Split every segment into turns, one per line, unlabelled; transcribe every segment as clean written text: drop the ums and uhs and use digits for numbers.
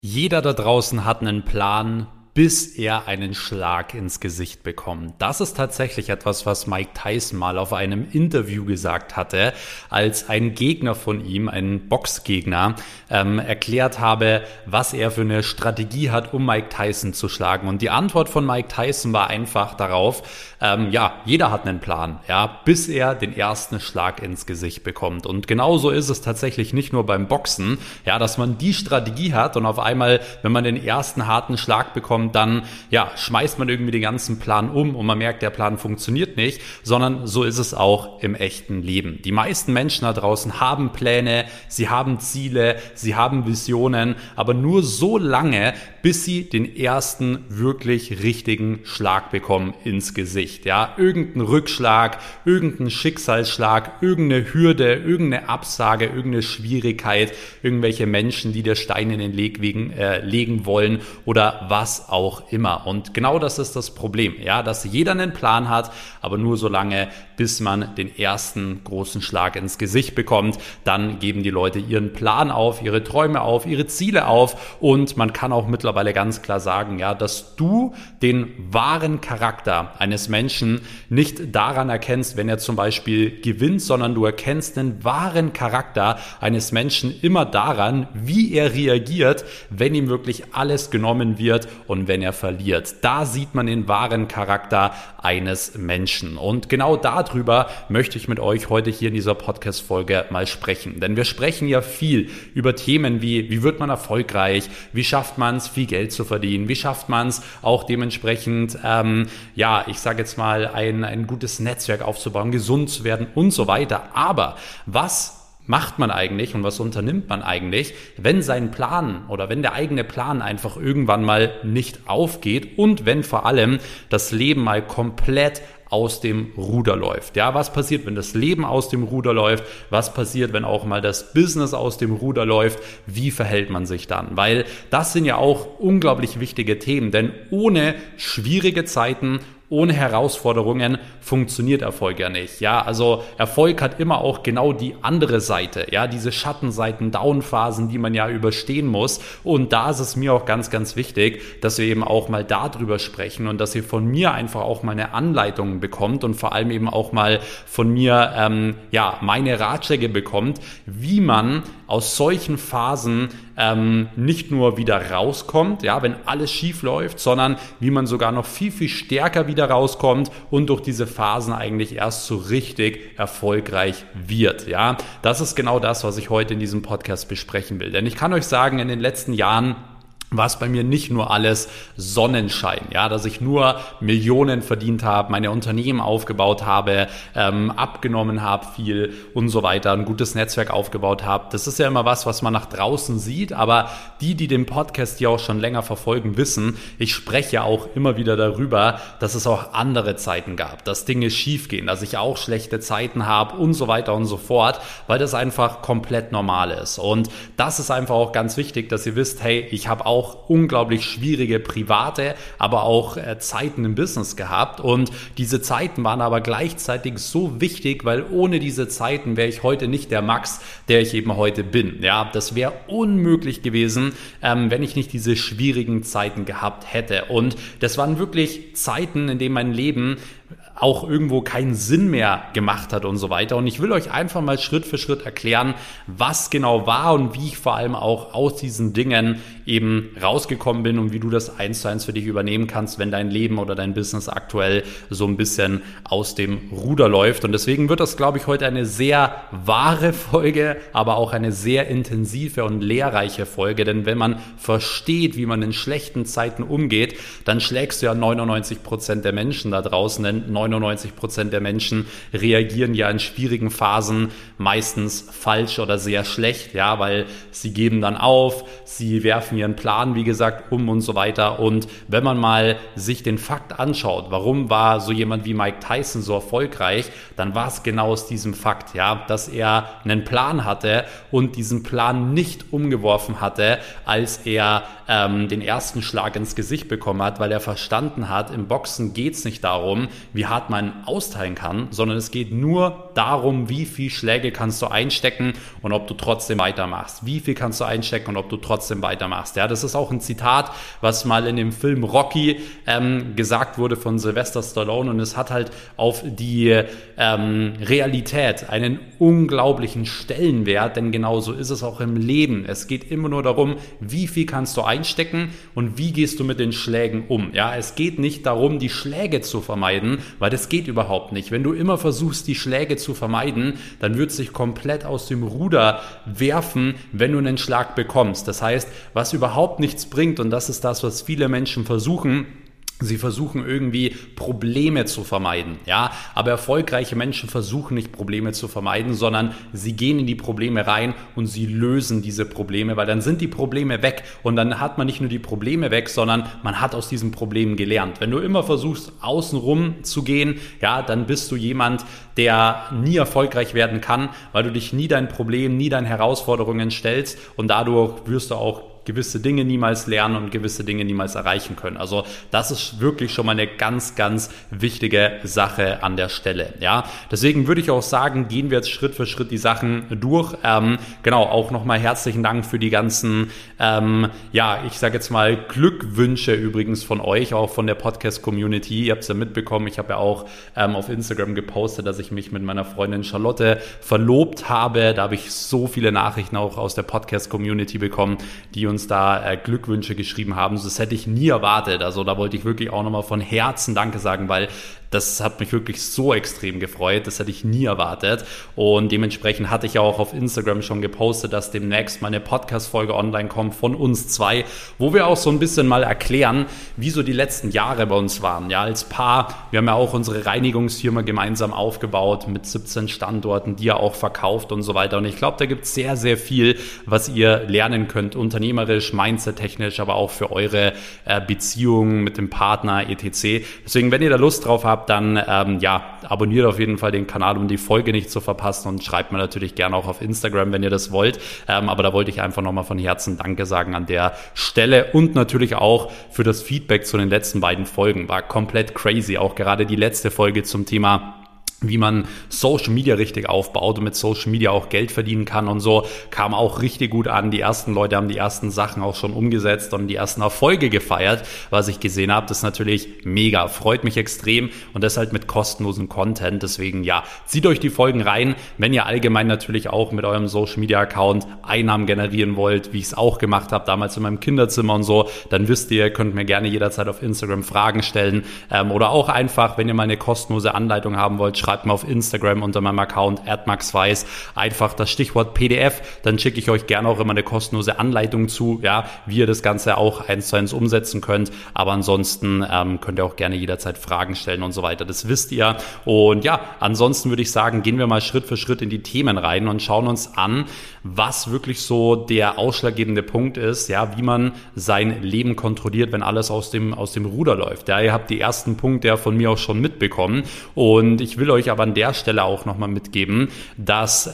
Jeder da draußen hat einen Plan, bis er einen Schlag ins Gesicht bekommt. Das ist tatsächlich etwas, was Mike Tyson mal auf einem Interview gesagt hatte, als ein Gegner von ihm, ein Boxgegner, erklärt habe, was er für eine Strategie hat, um Mike Tyson zu schlagen. Und die Antwort von Mike Tyson war einfach darauf, jeder hat einen Plan, bis er den ersten Schlag ins Gesicht bekommt. Und genauso ist es tatsächlich nicht nur beim Boxen, dass man die Strategie hat und auf einmal, wenn man den ersten harten Schlag bekommt, dann schmeißt man irgendwie den ganzen Plan um und man merkt, der Plan funktioniert nicht, sondern so ist es auch im echten Leben. Die meisten Menschen da draußen haben Pläne, sie haben Ziele, sie haben Visionen, aber nur so lange, bis sie den ersten wirklich richtigen Schlag bekommen ins Gesicht. Irgendein Rückschlag, irgendein Schicksalsschlag, irgendeine Hürde, irgendeine Absage, irgendeine Schwierigkeit, irgendwelche Menschen, die dir Steine in den Weg legen wollen oder was auch immer. Und genau das ist das Problem, dass jeder einen Plan hat, aber nur so lange, bis man den ersten großen Schlag ins Gesicht bekommt. Dann geben die Leute ihren Plan auf, ihre Träume auf, ihre Ziele auf und man kann auch mittlerweile ganz klar sagen, dass du den wahren Charakter eines Menschen nicht daran erkennst, wenn er zum Beispiel gewinnt, sondern du erkennst den wahren Charakter eines Menschen immer daran, wie er reagiert, wenn ihm wirklich alles genommen wird und wenn er verliert. Da sieht man den wahren Charakter eines Menschen. Und genau darüber möchte ich mit euch heute hier in dieser Podcast-Folge mal sprechen. Denn wir sprechen ja viel über Themen wie wird man erfolgreich, wie schafft man es, viel Geld zu verdienen, wie schafft man es auch dementsprechend, ich sage jetzt mal, ein gutes Netzwerk aufzubauen, gesund zu werden und so weiter. Aber was macht man eigentlich und was unternimmt man eigentlich, wenn sein Plan oder wenn der eigene Plan einfach irgendwann mal nicht aufgeht und wenn vor allem das Leben mal komplett aus dem Ruder läuft. Was passiert, wenn das Leben aus dem Ruder läuft? Was passiert, wenn auch mal das Business aus dem Ruder läuft? Wie verhält man sich dann? Weil das sind ja auch unglaublich wichtige Themen, denn ohne schwierige Zeiten, ohne Herausforderungen funktioniert Erfolg ja nicht. Also Erfolg hat immer auch genau die andere Seite, diese Schattenseiten, Downphasen, die man ja überstehen muss. Und da ist es mir auch ganz, ganz wichtig, dass wir eben auch mal darüber sprechen und dass ihr von mir einfach auch mal eine Anleitung bekommt und vor allem eben auch mal von mir meine Ratschläge bekommt, wie man aus solchen Phasen nicht nur wieder rauskommt, wenn alles schief läuft, sondern wie man sogar noch viel, viel stärker wieder rauskommt und durch diese Phasen eigentlich erst so richtig erfolgreich wird. Das ist genau das, was ich heute in diesem Podcast besprechen will. Denn ich kann euch sagen, in den letzten Jahren war es bei mir nicht nur alles Sonnenschein, dass ich nur Millionen verdient habe, meine Unternehmen aufgebaut habe, abgenommen habe viel und so weiter, ein gutes Netzwerk aufgebaut habe. Das ist ja immer was man nach draußen sieht, aber die den Podcast hier auch schon länger verfolgen, wissen, ich spreche ja auch immer wieder darüber, dass es auch andere Zeiten gab, dass Dinge schief gehen, dass ich auch schlechte Zeiten habe und so weiter und so fort, weil das einfach komplett normal ist. Und das ist einfach auch ganz wichtig, dass ihr wisst, hey, ich habe auch unglaublich schwierige private, aber auch Zeiten im Business gehabt und diese Zeiten waren aber gleichzeitig so wichtig, weil ohne diese Zeiten wäre ich heute nicht der Max, der ich eben heute bin. Das wäre unmöglich gewesen, wenn ich nicht diese schwierigen Zeiten gehabt hätte und das waren wirklich Zeiten, in denen mein Leben auch irgendwo keinen Sinn mehr gemacht hat und so weiter. Und ich will euch einfach mal Schritt für Schritt erklären, was genau war und wie ich vor allem auch aus diesen Dingen eben rausgekommen bin und wie du das 1:1 für dich übernehmen kannst, wenn dein Leben oder dein Business aktuell so ein bisschen aus dem Ruder läuft. Und deswegen wird das, glaube ich, heute eine sehr wahre Folge, aber auch eine sehr intensive und lehrreiche Folge. Denn wenn man versteht, wie man in schlechten Zeiten umgeht, dann schlägst du ja 99% der Menschen da draußen, denn 99% der Menschen reagieren ja in schwierigen Phasen meistens falsch oder sehr schlecht, weil sie geben dann auf, sie werfen ihren Plan, wie gesagt, um und so weiter. Und wenn man mal sich den Fakt anschaut, warum war so jemand wie Mike Tyson so erfolgreich, dann war es genau aus diesem Fakt, dass er einen Plan hatte und diesen Plan nicht umgeworfen hatte, als er den ersten Schlag ins Gesicht bekommen hat, weil er verstanden hat, im Boxen geht es nicht darum, wie hart man austeilen kann, sondern es geht nur darum, wie viel Schläge kannst du einstecken und ob du trotzdem weitermachst. Wie viel kannst du einstecken und ob du trotzdem weitermachst. machst. Ja, das ist auch ein Zitat, was mal in dem Film Rocky gesagt wurde von Sylvester Stallone, und es hat halt auf die Realität einen unglaublichen Stellenwert, denn genauso ist es auch im Leben. Es geht immer nur darum, wie viel kannst du einstecken und wie gehst du mit den Schlägen um. Ja, es geht nicht darum, die Schläge zu vermeiden, weil das geht überhaupt nicht. Wenn du immer versuchst, die Schläge zu vermeiden, dann wird es sich komplett aus dem Ruder werfen, wenn du einen Schlag bekommst. Das heißt, was überhaupt nichts bringt, und das ist das, was viele Menschen versuchen, sie versuchen irgendwie Probleme zu vermeiden, ja, aber erfolgreiche Menschen versuchen nicht Probleme zu vermeiden, sondern sie gehen in die Probleme rein und sie lösen diese Probleme, weil dann sind die Probleme weg und dann hat man nicht nur die Probleme weg, sondern man hat aus diesen Problemen gelernt. Wenn du immer versuchst, außenrum zu gehen, ja, dann bist du jemand, der nie erfolgreich werden kann, weil du dich nie deinen Problemen, nie deinen Herausforderungen stellst, und dadurch wirst du auch gewisse Dinge niemals lernen und gewisse Dinge niemals erreichen können. Also das ist wirklich schon mal eine ganz, ganz wichtige Sache an der Stelle. Ja, deswegen würde ich auch sagen, gehen wir jetzt Schritt für Schritt die Sachen durch. Genau, auch nochmal herzlichen Dank für die ganzen, ich sage jetzt mal Glückwünsche übrigens von euch, auch von der Podcast-Community. Ihr habt es ja mitbekommen, ich habe ja auch auf Instagram gepostet, dass ich mich mit meiner Freundin Charlotte verlobt habe. Da habe ich so viele Nachrichten auch aus der Podcast-Community bekommen, die uns da Glückwünsche geschrieben haben. Das hätte ich nie erwartet. Also da wollte ich wirklich auch nochmal von Herzen Danke sagen, weil das hat mich wirklich so extrem gefreut. Das hätte ich nie erwartet. Und dementsprechend hatte ich ja auch auf Instagram schon gepostet, dass demnächst mal eine Podcast-Folge online kommt von uns zwei, wo wir auch so ein bisschen mal erklären, wie so die letzten Jahre bei uns waren. Ja, als Paar. Wir haben ja auch unsere Reinigungsfirma gemeinsam aufgebaut mit 17 Standorten, die ihr auch verkauft und so weiter. Und ich glaube, da gibt es sehr, sehr viel, was ihr lernen könnt, unternehmerisch, mindset-technisch, aber auch für eure Beziehungen mit dem Partner, etc. Deswegen, wenn ihr da Lust drauf habt, dann abonniert auf jeden Fall den Kanal, um die Folge nicht zu verpassen, und schreibt mir natürlich gerne auch auf Instagram, wenn ihr das wollt. Aber da wollte ich einfach nochmal von Herzen Danke sagen an der Stelle, und natürlich auch für das Feedback zu den letzten beiden Folgen. War komplett crazy, auch gerade die letzte Folge zum Thema, wie man Social Media richtig aufbaut und mit Social Media auch Geld verdienen kann und so, kam auch richtig gut an. Die ersten Leute haben die ersten Sachen auch schon umgesetzt und die ersten Erfolge gefeiert, was ich gesehen habe. Das ist natürlich mega, freut mich extrem, und das halt mit kostenlosem Content. Deswegen zieht euch die Folgen rein, wenn ihr allgemein natürlich auch mit eurem Social Media Account Einnahmen generieren wollt, wie ich es auch gemacht habe, damals in meinem Kinderzimmer und so, dann wisst ihr, könnt mir gerne jederzeit auf Instagram Fragen stellen, oder auch einfach, wenn ihr mal eine kostenlose Anleitung haben wollt, schreibt mir auf Instagram unter meinem Account @maxweiss einfach das Stichwort PDF, dann schicke ich euch gerne auch immer eine kostenlose Anleitung zu, wie ihr das Ganze auch 1:1 umsetzen könnt, aber ansonsten könnt ihr auch gerne jederzeit Fragen stellen und so weiter, das wisst ihr. Und ansonsten würde ich sagen, gehen wir mal Schritt für Schritt in die Themen rein und schauen uns an, was wirklich so der ausschlaggebende Punkt ist, wie man sein Leben kontrolliert, wenn alles aus dem Ruder läuft. Ihr habt die ersten Punkte von mir auch schon mitbekommen, und ich will euch aber an der Stelle auch nochmal mitgeben, dass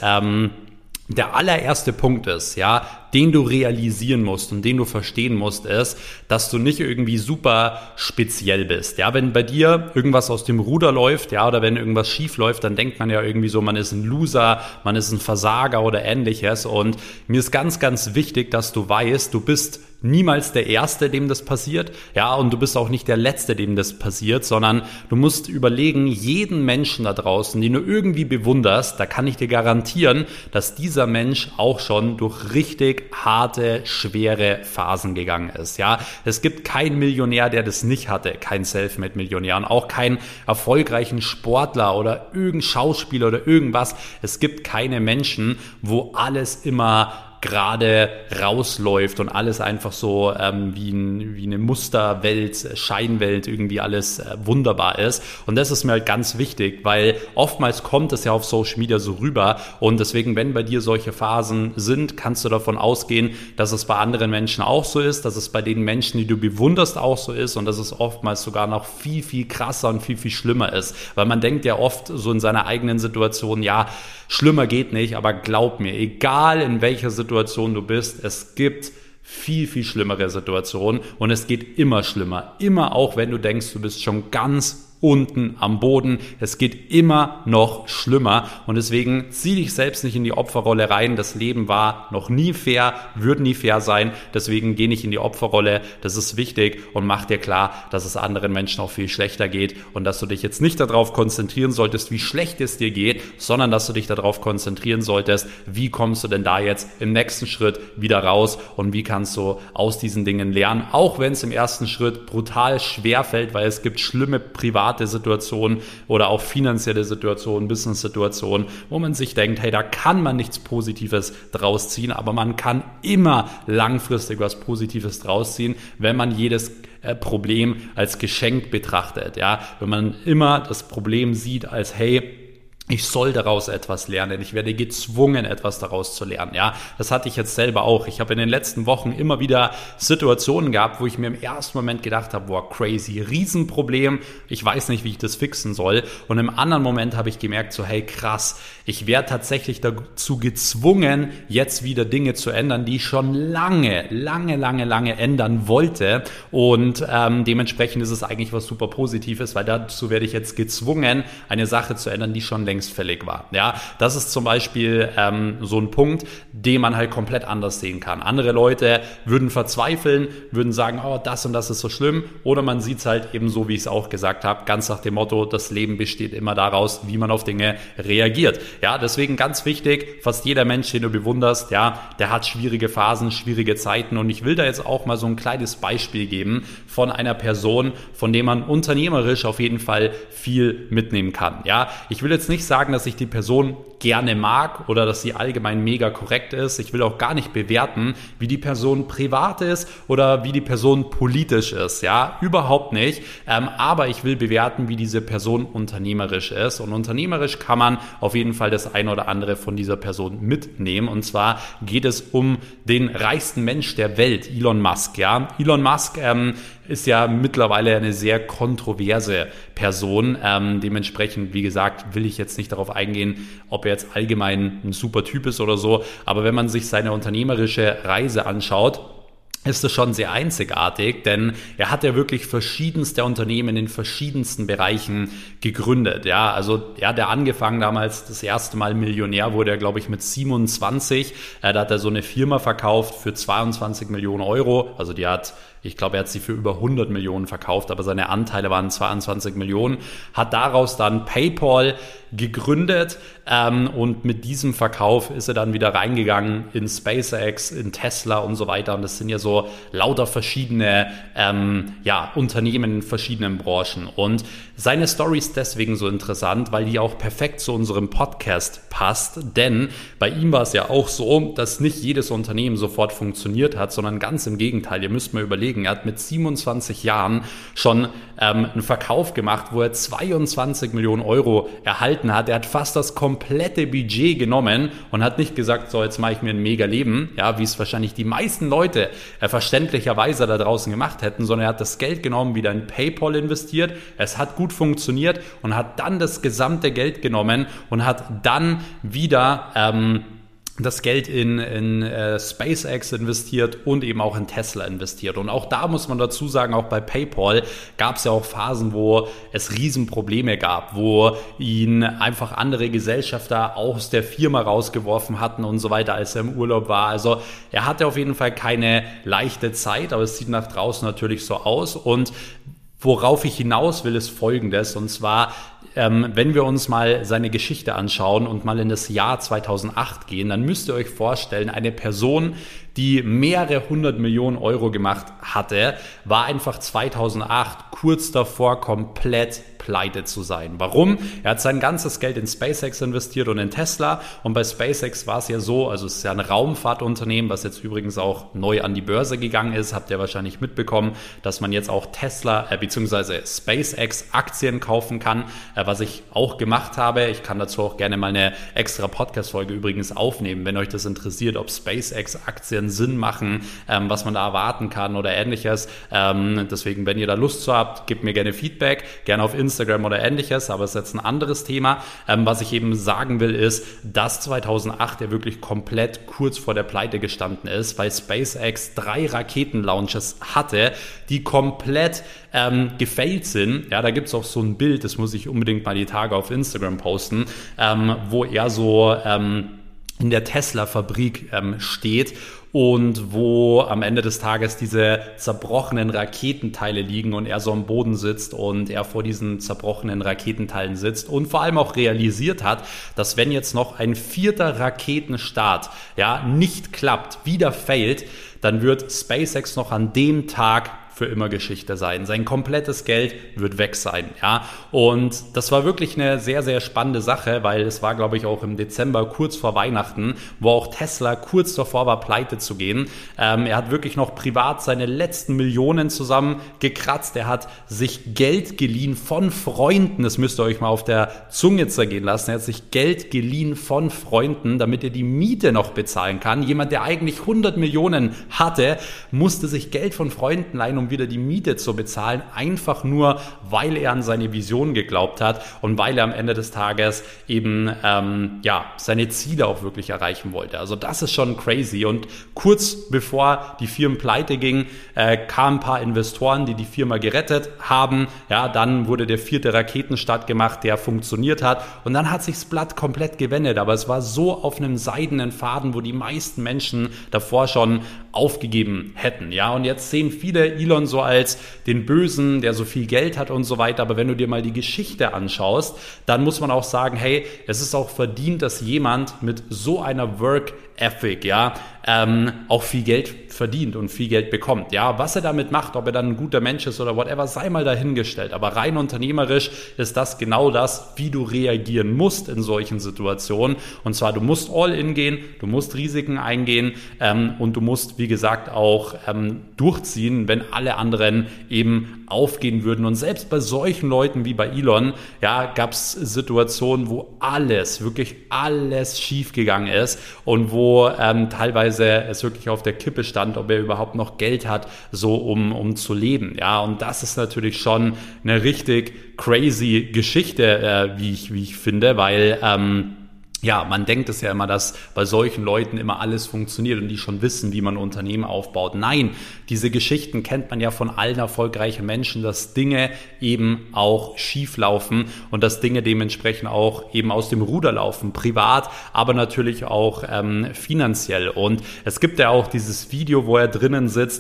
der allererste Punkt ist, den du realisieren musst und den du verstehen musst, ist, dass du nicht irgendwie super speziell bist. Wenn bei dir irgendwas aus dem Ruder läuft, oder wenn irgendwas schief läuft, dann denkt man ja irgendwie so, man ist ein Loser, man ist ein Versager oder ähnliches. Und mir ist ganz, ganz wichtig, dass du weißt, du bist niemals der Erste, dem das passiert, und du bist auch nicht der Letzte, dem das passiert, sondern du musst überlegen, jeden Menschen da draußen, den du irgendwie bewunderst, da kann ich dir garantieren, dass dieser Mensch auch schon durch richtig harte, schwere Phasen gegangen ist, Es gibt keinen Millionär, der das nicht hatte, kein Selfmade-Millionär, und auch keinen erfolgreichen Sportler oder irgendein Schauspieler oder irgendwas. Es gibt keine Menschen, wo alles immer gerade rausläuft und alles einfach so wie eine Musterwelt, Scheinwelt irgendwie alles wunderbar ist. Und das ist mir halt ganz wichtig, weil oftmals kommt es ja auf Social Media so rüber, und deswegen, wenn bei dir solche Phasen sind, kannst du davon ausgehen, dass es bei anderen Menschen auch so ist, dass es bei den Menschen, die du bewunderst, auch so ist, und dass es oftmals sogar noch viel, viel krasser und viel, viel schlimmer ist. Weil man denkt ja oft so in seiner eigenen Situation, schlimmer geht nicht, aber glaub mir, egal in welcher Situation du bist, es gibt viel, viel schlimmere Situationen, und es geht immer schlimmer. Immer, auch wenn du denkst, du bist schon ganz unten am Boden. Es geht immer noch schlimmer und deswegen zieh dich selbst nicht in die Opferrolle rein. Das Leben war noch nie fair, wird nie fair sein. Deswegen geh nicht in die Opferrolle. Das ist wichtig und mach dir klar, dass es anderen Menschen auch viel schlechter geht und dass du dich jetzt nicht darauf konzentrieren solltest, wie schlecht es dir geht, sondern dass du dich darauf konzentrieren solltest, wie kommst du denn da jetzt im nächsten Schritt wieder raus und wie kannst du aus diesen Dingen lernen, auch wenn es im ersten Schritt brutal schwer fällt, weil es gibt schlimme private Situationen oder auch finanzielle Situationen, Business-Situationen, wo man sich denkt, hey, da kann man nichts Positives draus ziehen, aber man kann immer langfristig was Positives draus ziehen, wenn man jedes Problem als Geschenk betrachtet, ja, wenn man immer das Problem sieht als, hey, ich soll daraus etwas lernen. Ich werde gezwungen, etwas daraus zu lernen. Ja, das hatte ich jetzt selber auch. Ich habe in den letzten Wochen immer wieder Situationen gehabt, wo ich mir im ersten Moment gedacht habe, boah, crazy, Riesenproblem. Ich weiß nicht, wie ich das fixen soll. Und im anderen Moment habe ich gemerkt, so, hey, krass, ich werde tatsächlich dazu gezwungen, jetzt wieder Dinge zu ändern, die ich schon lange ändern wollte. Und dementsprechend ist es eigentlich was super Positives, weil dazu werde ich jetzt gezwungen, eine Sache zu ändern, die schon längst fällig war. Ja, das ist zum Beispiel so ein Punkt, den man halt komplett anders sehen kann. Andere Leute würden verzweifeln, würden sagen, oh, das und das ist so schlimm. Oder man sieht es halt eben so, wie ich es auch gesagt habe, ganz nach dem Motto, das Leben besteht immer daraus, wie man auf Dinge reagiert. Ja, deswegen ganz wichtig, fast jeder Mensch, den du bewunderst, ja, der hat schwierige Phasen, schwierige Zeiten. Und ich will da jetzt auch mal so ein kleines Beispiel geben von einer Person, von dem man unternehmerisch auf jeden Fall viel mitnehmen kann. Ja, ich will jetzt nicht sagen, dass ich die Person gerne mag oder dass sie allgemein mega korrekt ist. Ich will auch gar nicht bewerten, wie die Person privat ist oder wie die Person politisch ist. Ja, überhaupt nicht. Aber ich will bewerten, wie diese Person unternehmerisch ist. Und unternehmerisch kann man auf jeden Fall das eine oder andere von dieser Person mitnehmen. Und zwar geht es um den reichsten Mensch der Welt, Elon Musk. Ja, Elon Musk ist ja mittlerweile eine sehr kontroverse Person. Dementsprechend, wie gesagt, will ich jetzt nicht darauf eingehen, ob er jetzt allgemein ein super Typ ist oder so. Aber wenn man sich seine unternehmerische Reise anschaut, ist es schon sehr einzigartig, denn er hat ja wirklich verschiedenste Unternehmen in verschiedensten Bereichen gegründet. Ja, also er hat ja angefangen damals, das erste Mal Millionär wurde er, glaube ich, mit 27. Da hat er so eine Firma verkauft für 22 Millionen Euro. Also ich glaube, er hat sie für über 100 Millionen verkauft, aber seine Anteile waren 22 Millionen. Hat daraus dann PayPal gegründet und mit diesem Verkauf ist er dann wieder reingegangen in SpaceX, in Tesla und so weiter. Und das sind ja so lauter verschiedene Unternehmen in verschiedenen Branchen. Und seine Story ist deswegen so interessant, weil die auch perfekt zu unserem Podcast passt. Denn bei ihm war es ja auch so, dass nicht jedes Unternehmen sofort funktioniert hat, sondern ganz im Gegenteil. Ihr müsst mal überlegen, er hat mit 27 Jahren schon einen Verkauf gemacht, wo er 22 Millionen Euro erhalten hat. Er hat fast das komplette Budget genommen und hat nicht gesagt, so, jetzt mache ich mir ein mega Leben, ja, wie es wahrscheinlich die meisten Leute verständlicherweise da draußen gemacht hätten, sondern er hat das Geld genommen, wieder in PayPal investiert. Es hat gut funktioniert und hat dann das gesamte Geld genommen und hat dann wieder das Geld in SpaceX investiert und eben auch in Tesla investiert. Und auch da muss man dazu sagen, auch bei PayPal gab es ja auch Phasen, wo es Riesenprobleme gab, wo ihn einfach andere Gesellschafter aus der Firma rausgeworfen hatten und so weiter, als er im Urlaub war. Also er hatte auf jeden Fall keine leichte Zeit, aber es sieht nach draußen natürlich so aus. Und worauf ich hinaus will, ist Folgendes, und zwar, wenn wir uns mal seine Geschichte anschauen und mal in das Jahr 2008 gehen, dann müsst ihr euch vorstellen, eine Person, die mehrere 100 Millionen Euro gemacht hatte, war einfach 2008 kurz davor, komplett pleite zu sein. Warum? Er hat sein ganzes Geld in SpaceX investiert und in Tesla, und bei SpaceX war es ja so, also es ist ja ein Raumfahrtunternehmen, was jetzt übrigens auch neu an die Börse gegangen ist, habt ihr wahrscheinlich mitbekommen, dass man jetzt auch Tesla bzw. SpaceX Aktien kaufen kann, was ich auch gemacht habe. Ich kann dazu auch gerne mal eine extra Podcast-Folge übrigens aufnehmen, wenn euch das interessiert, ob SpaceX Aktien denn Sinn machen, was man da erwarten kann oder ähnliches. Deswegen, wenn ihr da Lust zu habt, gebt mir gerne Feedback, gerne auf Instagram oder ähnliches, aber es ist jetzt ein anderes Thema. Was ich eben sagen will, ist, dass 2008 ja wirklich komplett kurz vor der Pleite gestanden ist, weil SpaceX 3 Raketenlaunches hatte, die komplett gefailt sind. Ja, da gibt es auch so ein Bild, das muss ich unbedingt mal die Tage auf Instagram posten, wo er so in der Tesla-Fabrik steht und wo am Ende des Tages diese zerbrochenen Raketenteile liegen und er so am Boden sitzt und er vor diesen zerbrochenen Raketenteilen sitzt und vor allem auch realisiert hat, dass wenn jetzt noch ein 4. Raketenstart nicht klappt, wieder failt, dann wird SpaceX noch an dem Tag für immer Geschichte sein. Sein komplettes Geld wird weg sein. Ja? Und das war wirklich eine sehr, sehr spannende Sache, weil es war, glaube ich, auch im Dezember kurz vor Weihnachten, wo auch Tesla kurz davor war, pleite zu gehen. Er hat wirklich noch privat seine letzten Millionen zusammengekratzt. Er hat sich Geld geliehen von Freunden. Das müsst ihr euch mal auf der Zunge zergehen lassen. Er hat sich Geld geliehen von Freunden, damit er die Miete noch bezahlen kann. Jemand, der eigentlich 100 Millionen hatte, musste sich Geld von Freunden leihen, um wieder die Miete zu bezahlen, einfach nur, weil er an seine Vision geglaubt hat und weil er am Ende des Tages eben seine Ziele auch wirklich erreichen wollte. Also das ist schon crazy. Und kurz bevor die Firma pleite ging, kamen ein paar Investoren, die die Firma gerettet haben. Ja, dann wurde der 4. Raketenstart gemacht, der funktioniert hat. Und dann hat sich das Blatt komplett gewendet. Aber es war so auf einem seidenen Faden, wo die meisten Menschen davor schon aufgegeben hätten. Ja, und jetzt sehen viele Elon so als den Bösen, der so viel Geld hat und so weiter. Aber wenn du dir mal die Geschichte anschaust, dann muss man auch sagen, hey, es ist auch verdient, dass jemand mit so einer Work Ethic, auch viel Geld verdient und viel Geld bekommt. Ja, was er damit macht, ob er dann ein guter Mensch ist oder whatever, sei mal dahingestellt. Aber rein unternehmerisch ist das genau das, wie du reagieren musst in solchen Situationen. Und zwar, du musst all in gehen, du musst Risiken eingehen und du musst, wie gesagt, auch durchziehen, wenn alle anderen eben aufgehen würden. Und selbst bei solchen Leuten wie bei Elon, gab es Situationen, wo wirklich alles schief gegangen ist und wo teilweise es wirklich auf der Kippe stand, ob er überhaupt noch Geld hat, so um zu leben. Ja, und das ist natürlich schon eine richtig crazy Geschichte, wie ich finde, weil man denkt es ja immer, dass bei solchen Leuten immer alles funktioniert und die schon wissen, wie man Unternehmen aufbaut. Nein, diese Geschichten kennt man ja von allen erfolgreichen Menschen, dass Dinge eben auch schief laufen und dass Dinge dementsprechend auch eben aus dem Ruder laufen, privat, aber natürlich auch finanziell. Und es gibt ja auch dieses Video, wo er drinnen sitzt,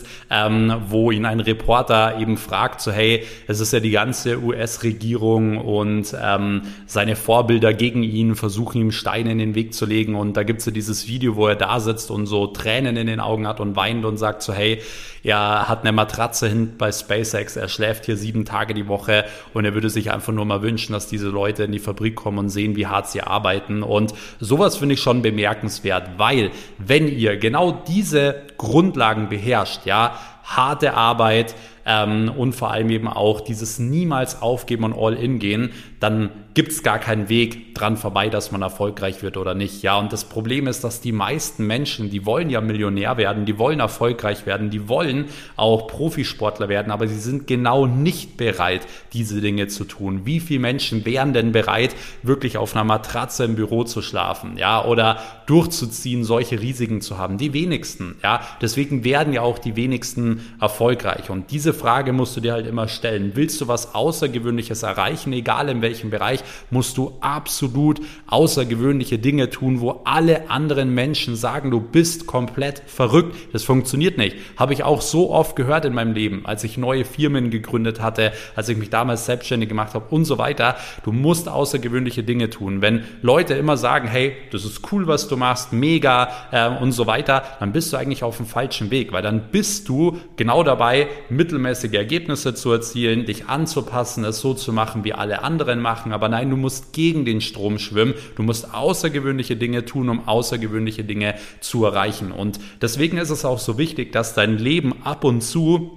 wo ihn ein Reporter eben fragt, so hey, es ist ja die ganze US-Regierung und seine Vorbilder gegen ihn versuchen ihm Steine in den Weg zu legen, und da gibt es ja dieses Video, wo er da sitzt und so Tränen in den Augen hat und weint und sagt so, hey, er hat eine Matratze hinten bei SpaceX, er schläft hier 7 Tage die Woche und er würde sich einfach nur mal wünschen, dass diese Leute in die Fabrik kommen und sehen, wie hart sie arbeiten. Und sowas finde ich schon bemerkenswert, weil wenn ihr genau diese Grundlagen beherrscht, harte Arbeit und vor allem eben auch dieses niemals aufgeben und all in gehen, dann gibt es gar keinen Weg dran vorbei, dass man erfolgreich wird oder nicht. Ja, und das Problem ist, dass die meisten Menschen, die wollen ja Millionär werden, die wollen erfolgreich werden, die wollen auch Profisportler werden, aber sie sind genau nicht bereit, diese Dinge zu tun. Wie viele Menschen wären denn bereit, wirklich auf einer Matratze im Büro zu schlafen, oder durchzuziehen, solche Risiken zu haben? Die wenigsten, Deswegen werden ja auch die wenigsten erfolgreich. Und diese Frage musst du dir halt immer stellen. Willst du was Außergewöhnliches erreichen, egal in welchem Bereich, musst du absolut außergewöhnliche Dinge tun, wo alle anderen Menschen sagen, du bist komplett verrückt. Das funktioniert nicht. Habe ich auch so oft gehört in meinem Leben, als ich neue Firmen gegründet hatte, als ich mich damals selbstständig gemacht habe und so weiter. Du musst außergewöhnliche Dinge tun. Wenn Leute immer sagen, hey, das ist cool, was du machst, mega und so weiter, dann bist du eigentlich auf dem falschen Weg, weil dann bist du genau dabei, mittelmäßige Ergebnisse zu erzielen, dich anzupassen, es so zu machen, wie alle anderen machen. Aber nein, du musst gegen den Strom schwimmen. Du musst außergewöhnliche Dinge tun, um außergewöhnliche Dinge zu erreichen. Und deswegen ist es auch so wichtig, dass dein Leben ab und zu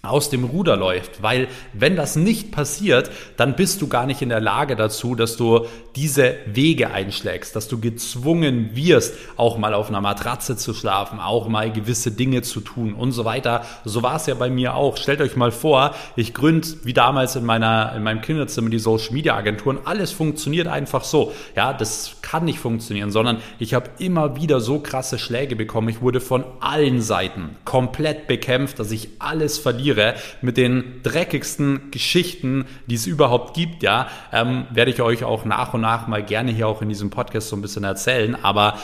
aus dem Ruder läuft, weil wenn das nicht passiert, dann bist du gar nicht in der Lage dazu, dass du diese Wege einschlägst, dass du gezwungen wirst, auch mal auf einer Matratze zu schlafen, auch mal gewisse Dinge zu tun und so weiter. So war es ja bei mir auch. Stellt euch mal vor, ich gründe wie damals in meinem Kinderzimmer die Social Media Agenturen. Alles funktioniert einfach so. Ja, das kann nicht funktionieren, sondern ich habe immer wieder so krasse Schläge bekommen. Ich wurde von allen Seiten komplett bekämpft, dass ich alles verliere. Mit den dreckigsten Geschichten, die es überhaupt gibt, ja, werde ich euch auch nach und nach mal gerne hier auch in diesem Podcast so ein bisschen erzählen. Aber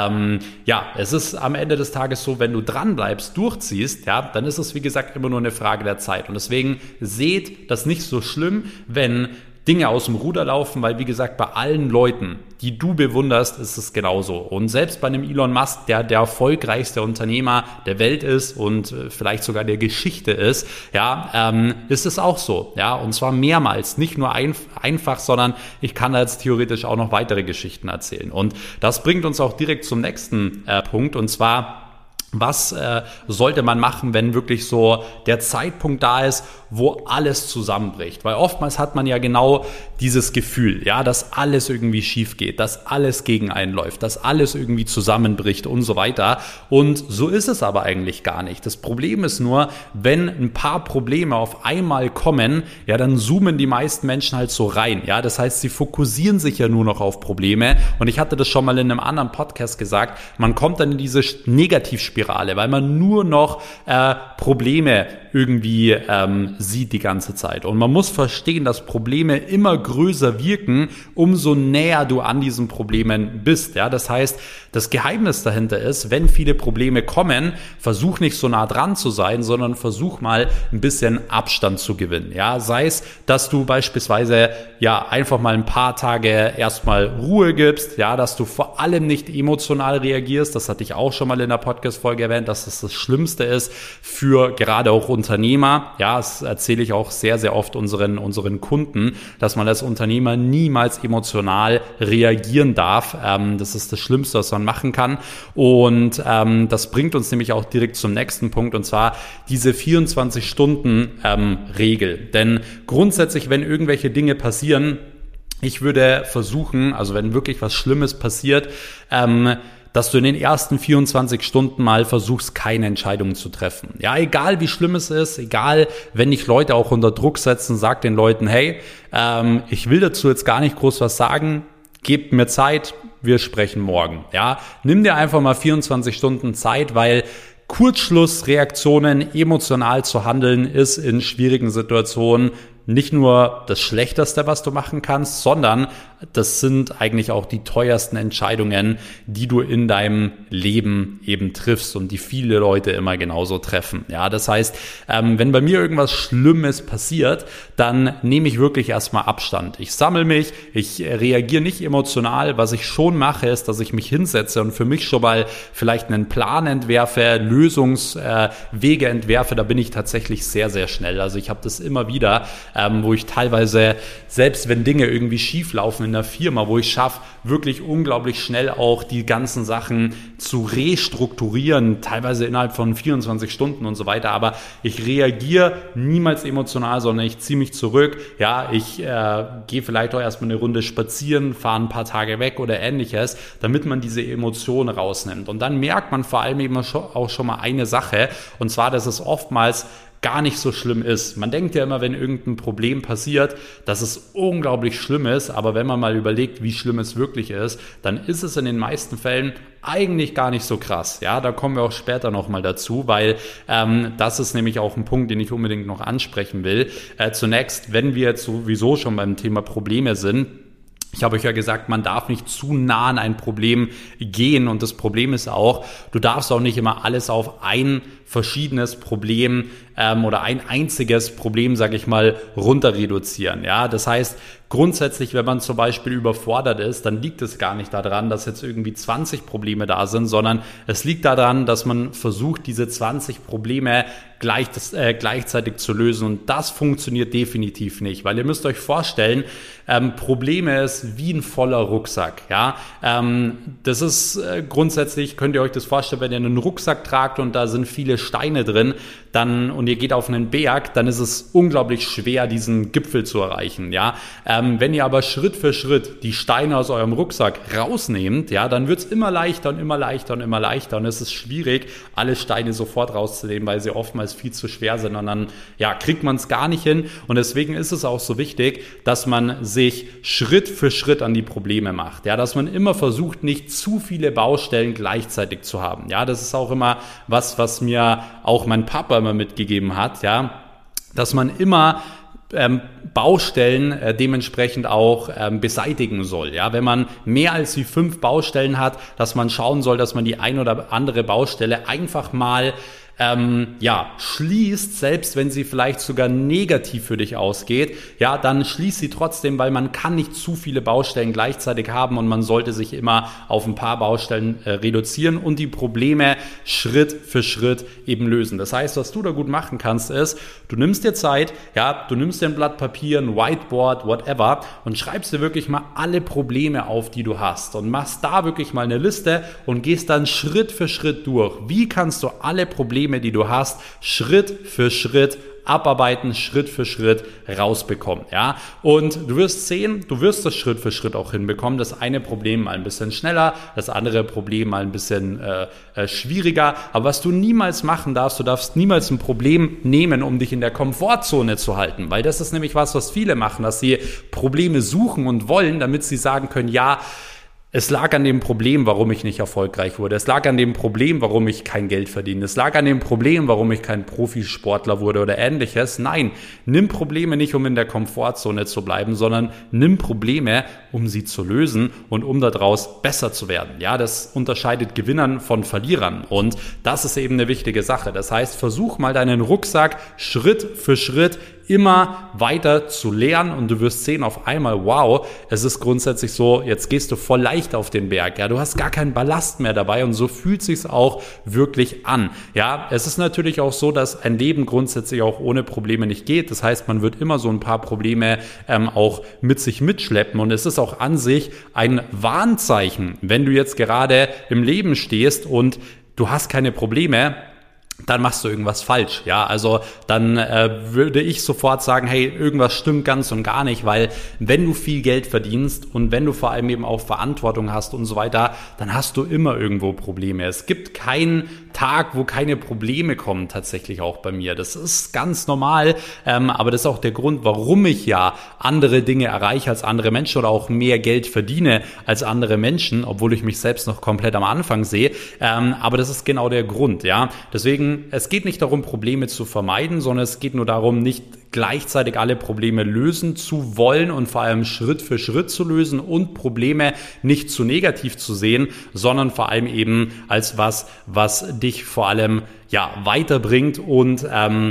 ja, es ist am Ende des Tages so, wenn du dran bleibst, durchziehst, ja, dann ist es wie gesagt immer nur eine Frage der Zeit. Und deswegen seht das nicht so schlimm, wenn Dinge aus dem Ruder laufen, weil wie gesagt, bei allen Leuten, die du bewunderst, ist es genauso. Und selbst bei einem Elon Musk, der erfolgreichste Unternehmer der Welt ist und vielleicht sogar der Geschichte ist, ja, ist es auch so. Ja, und zwar mehrmals, nicht nur einfach, sondern ich kann da jetzt theoretisch auch noch weitere Geschichten erzählen. Und das bringt uns auch direkt zum nächsten Punkt, und zwar: Was sollte man machen, wenn wirklich so der Zeitpunkt da ist, wo alles zusammenbricht? Weil oftmals hat man ja genau dieses Gefühl, ja, dass alles irgendwie schief geht, dass alles gegen einen läuft, dass alles irgendwie zusammenbricht und so weiter. Und so ist es aber eigentlich gar nicht. Das Problem ist nur, wenn ein paar Probleme auf einmal kommen, ja, dann zoomen die meisten Menschen halt so rein. Ja, das heißt, sie fokussieren sich ja nur noch auf Probleme. Und ich hatte das schon mal in einem anderen Podcast gesagt, man kommt dann in diese Negativspirale, weil man nur noch Probleme irgendwie sieht die ganze Zeit. Und man muss verstehen, dass Probleme immer größer wirken, umso näher du an diesen Problemen bist. Ja, das heißt, das Geheimnis dahinter ist, wenn viele Probleme kommen, versuch nicht so nah dran zu sein, sondern versuch mal ein bisschen Abstand zu gewinnen. Ja, sei es, dass du beispielsweise ja einfach mal ein paar Tage erstmal Ruhe gibst, ja, dass du vor allem nicht emotional reagierst. Das hatte ich auch schon mal in der Podcast-Folge erwähnt, dass das Schlimmste ist für gerade auch Unternehmer. Ja, das erzähle ich auch sehr, sehr oft unseren Kunden, dass man als Unternehmer niemals emotional reagieren darf. Das ist das Schlimmste, was man machen kann. Und das bringt uns nämlich auch direkt zum nächsten Punkt, und zwar diese 24-Stunden-Regel. Denn grundsätzlich, wenn irgendwelche Dinge passieren, ich würde versuchen, also wenn wirklich was Schlimmes passiert, dass du in den ersten 24 Stunden mal versuchst, keine Entscheidungen zu treffen. Ja, egal wie schlimm es ist, egal, wenn dich Leute auch unter Druck setzen, sag den Leuten, hey, ich will dazu jetzt gar nicht groß was sagen, gebt mir Zeit, wir sprechen morgen. Ja, nimm dir einfach mal 24 Stunden Zeit, weil Kurzschlussreaktionen, emotional zu handeln, ist in schwierigen Situationen nicht nur das Schlechteste, was du machen kannst, sondern das sind eigentlich auch die teuersten Entscheidungen, die du in deinem Leben eben triffst und die viele Leute immer genauso treffen. Ja, das heißt, wenn bei mir irgendwas Schlimmes passiert, dann nehme ich wirklich erstmal Abstand. Ich sammle mich, ich reagiere nicht emotional. Was ich schon mache, ist, dass ich mich hinsetze und für mich schon mal vielleicht einen Plan entwerfe, Lösungswege entwerfe. Da bin ich tatsächlich sehr, sehr schnell. Also ich habe das immer wieder, wo ich teilweise, selbst wenn Dinge irgendwie schief laufen in der Firma, wo ich schaffe, wirklich unglaublich schnell auch die ganzen Sachen zu restrukturieren, teilweise innerhalb von 24 Stunden und so weiter. Aber ich reagiere niemals emotional, sondern ich ziehe mich zurück. Ja, ich gehe vielleicht auch erstmal eine Runde spazieren, fahre ein paar Tage weg oder ähnliches, damit man diese Emotionen rausnimmt. Und dann merkt man vor allem eben auch schon mal eine Sache, und zwar, dass es oftmals gar nicht so schlimm ist. Man denkt ja immer, wenn irgendein Problem passiert, dass es unglaublich schlimm ist, aber wenn man mal überlegt, wie schlimm es wirklich ist, dann ist es in den meisten Fällen eigentlich gar nicht so krass. Ja, da kommen wir auch später nochmal dazu, weil das ist nämlich auch ein Punkt, den ich unbedingt noch ansprechen will. Zunächst, wenn wir jetzt sowieso schon beim Thema Probleme sind, ich habe euch ja gesagt, man darf nicht zu nah an ein Problem gehen, und das Problem ist auch, du darfst auch nicht immer alles auf ein verschiedenes Problem oder ein einziges Problem, sage ich mal, runter reduzieren. Ja, das heißt, grundsätzlich, wenn man zum Beispiel überfordert ist, dann liegt es gar nicht daran, dass jetzt irgendwie 20 Probleme da sind, sondern es liegt daran, dass man versucht, diese 20 Probleme gleichzeitig zu lösen, und das funktioniert definitiv nicht, weil ihr müsst euch vorstellen, Probleme ist wie ein voller Rucksack. Ja, das ist grundsätzlich, könnt ihr euch das vorstellen, wenn ihr einen Rucksack tragt und da sind viele Steine drin, und ihr geht auf einen Berg, dann ist es unglaublich schwer, diesen Gipfel zu erreichen. Ja? Wenn ihr aber Schritt für Schritt die Steine aus eurem Rucksack rausnehmt, ja, dann wird es immer leichter und immer leichter und immer leichter. Und es ist schwierig, alle Steine sofort rauszunehmen, weil sie oftmals viel zu schwer sind. Und dann kriegt man es gar nicht hin. Und deswegen ist es auch so wichtig, dass man sich Schritt für Schritt an die Probleme macht. Ja, dass man immer versucht, nicht zu viele Baustellen gleichzeitig zu haben. Ja, das ist auch immer was mir auch mein Papa immer mitgegeben hat. Ja, dass man immer Baustellen dementsprechend auch beseitigen soll. Ja, wenn man mehr als die 5 Baustellen hat, dass man schauen soll, dass man die ein oder andere Baustelle einfach mal schließt, selbst wenn sie vielleicht sogar negativ für dich ausgeht, ja, dann schließt sie trotzdem, weil man kann nicht zu viele Baustellen gleichzeitig haben und man sollte sich immer auf ein paar Baustellen reduzieren und die Probleme Schritt für Schritt eben lösen. Das heißt, was du da gut machen kannst, ist, du nimmst dir Zeit, ja, du nimmst dir ein Blatt Papier, ein Whiteboard, whatever und schreibst dir wirklich mal alle Probleme auf, die du hast und machst da wirklich mal eine Liste und gehst dann Schritt für Schritt durch. Wie kannst du alle Probleme, die du hast, Schritt für Schritt abarbeiten, Schritt für Schritt rausbekommen, ja, und du wirst sehen, du wirst das Schritt für Schritt auch hinbekommen, das eine Problem mal ein bisschen schneller, das andere Problem mal ein bisschen schwieriger, aber was du niemals machen darfst, du darfst niemals ein Problem nehmen, um dich in der Komfortzone zu halten, weil das ist nämlich was viele machen, dass sie Probleme suchen und wollen, damit sie sagen können, ja, es lag an dem Problem, warum ich nicht erfolgreich wurde. Es lag an dem Problem, warum ich kein Geld verdiene. Es lag an dem Problem, warum ich kein Profisportler wurde oder ähnliches. Nein, nimm Probleme nicht, um in der Komfortzone zu bleiben, sondern nimm Probleme, um sie zu lösen und um daraus besser zu werden. Ja, das unterscheidet Gewinnern von Verlierern und das ist eben eine wichtige Sache. Das heißt, versuch mal deinen Rucksack Schritt für Schritt immer weiter zu lernen und du wirst sehen auf einmal, wow, es ist grundsätzlich so, jetzt gehst du voll leicht auf den Berg, ja, du hast gar keinen Ballast mehr dabei und so fühlt sich's auch wirklich an, ja, es ist natürlich auch so, dass ein Leben grundsätzlich auch ohne Probleme nicht geht, das heißt, man wird immer so ein paar Probleme auch mit sich mitschleppen und es ist auch an sich ein Warnzeichen, wenn du jetzt gerade im Leben stehst und du hast keine Probleme, dann machst du irgendwas falsch, ja, also dann würde ich sofort sagen, hey, irgendwas stimmt ganz und gar nicht, weil wenn du viel Geld verdienst und wenn du vor allem eben auch Verantwortung hast und so weiter, dann hast du immer irgendwo Probleme. Es gibt keinen Tag, wo keine Probleme kommen, tatsächlich auch bei mir. Das ist ganz normal, aber das ist auch der Grund, warum ich ja andere Dinge erreiche als andere Menschen oder auch mehr Geld verdiene als andere Menschen, obwohl ich mich selbst noch komplett am Anfang sehe, aber das ist genau der Grund, ja, deswegen es geht nicht darum, Probleme zu vermeiden, sondern es geht nur darum, nicht gleichzeitig alle Probleme lösen zu wollen und vor allem Schritt für Schritt zu lösen und Probleme nicht zu negativ zu sehen, sondern vor allem eben als was dich vor allem weiterbringt und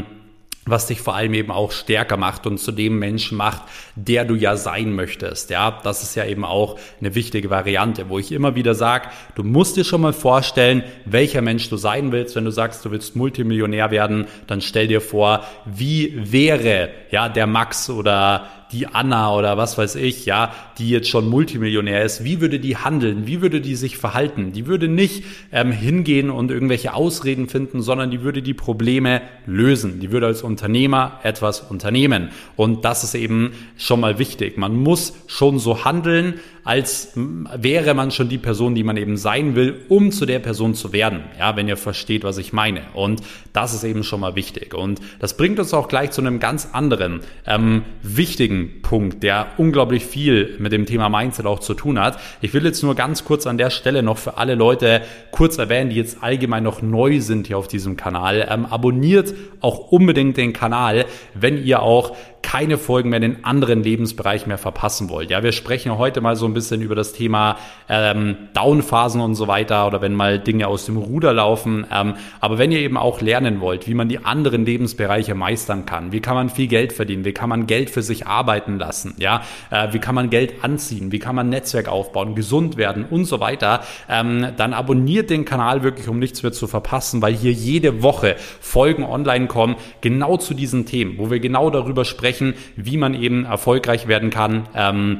was dich vor allem eben auch stärker macht und zu dem Menschen macht, der du ja sein möchtest. Ja, das ist ja eben auch eine wichtige Variante, wo ich immer wieder sage, du musst dir schon mal vorstellen, welcher Mensch du sein willst. Wenn du sagst, du willst Multimillionär werden, dann stell dir vor, wie wäre der Max oder die Anna oder was weiß ich, die jetzt schon Multimillionär ist, wie würde die handeln, wie würde die sich verhalten? Die würde nicht hingehen und irgendwelche Ausreden finden, sondern die würde die Probleme lösen. Die würde als Unternehmer etwas unternehmen. Und das ist eben schon mal wichtig. Man muss schon so handeln, als wäre man schon die Person, die man eben sein will, um zu der Person zu werden. Ja, wenn ihr versteht, was ich meine. Und das ist eben schon mal wichtig. Und das bringt uns auch gleich zu einem ganz anderen wichtigen Punkt, der unglaublich viel mit dem Thema Mindset auch zu tun hat. Ich will jetzt nur ganz kurz an der Stelle noch für alle Leute kurz erwähnen, die jetzt allgemein noch neu sind hier auf diesem Kanal. Abonniert auch unbedingt den Kanal, wenn ihr auch keine Folgen mehr in den anderen Lebensbereichen mehr verpassen wollt. Ja, wir sprechen heute mal so ein bisschen über das Thema Downphasen und so weiter oder wenn mal Dinge aus dem Ruder laufen. Aber wenn ihr eben auch lernen wollt, wie man die anderen Lebensbereiche meistern kann, wie kann man viel Geld verdienen, wie kann man Geld für sich arbeiten lassen, ja, wie kann man Geld anziehen, wie kann man ein Netzwerk aufbauen, gesund werden und so weiter, dann abonniert den Kanal wirklich, um nichts mehr zu verpassen, weil hier jede Woche Folgen online kommen, genau zu diesen Themen, wo wir genau darüber sprechen, wie man eben erfolgreich werden kann,